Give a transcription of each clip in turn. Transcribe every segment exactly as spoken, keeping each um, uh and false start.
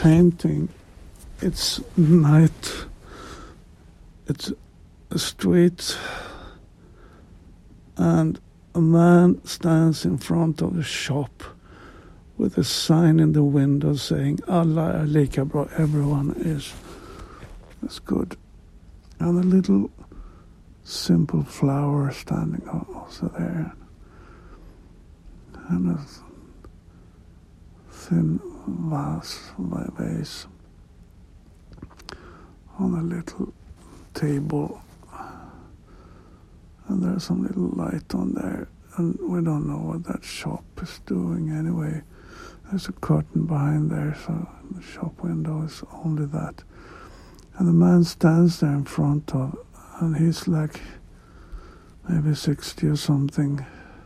painting, it's night, it's a street, and a man stands in front of a shop with a sign in the window saying "Alla är lika bra," everyone is is good, and a little simple flower standing also there, and a thin vase, vase on a little table, and there's some little light on there, and we don't know what that shop is doing anyway. There's a curtain behind there, so the shop window is only that. And the man stands there in front of, and he's like maybe sixty or something.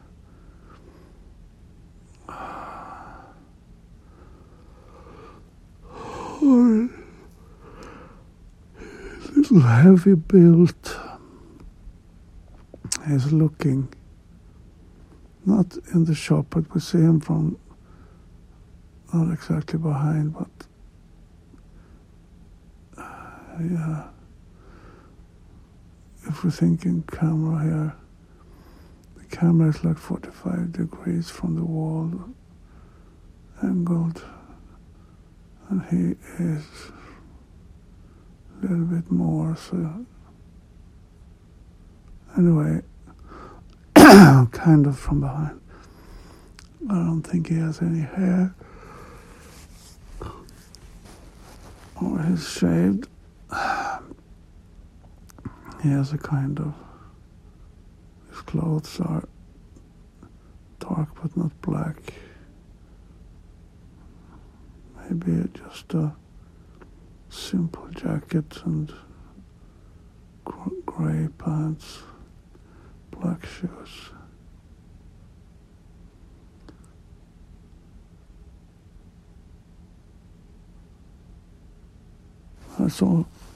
He's a little heavy built. He's looking, not in the shop, but we see him from not exactly behind, but uh, yeah. If we're thinking camera here, the camera is like forty-five degrees from the wall, angled, and he is a little bit more, so anyway, kind of from behind. I don't think he has any hair, or he's shaved. He has a kind of, his clothes are dark but not black. Maybe just a simple jacket and gr- grey pants, black shoes. That's all.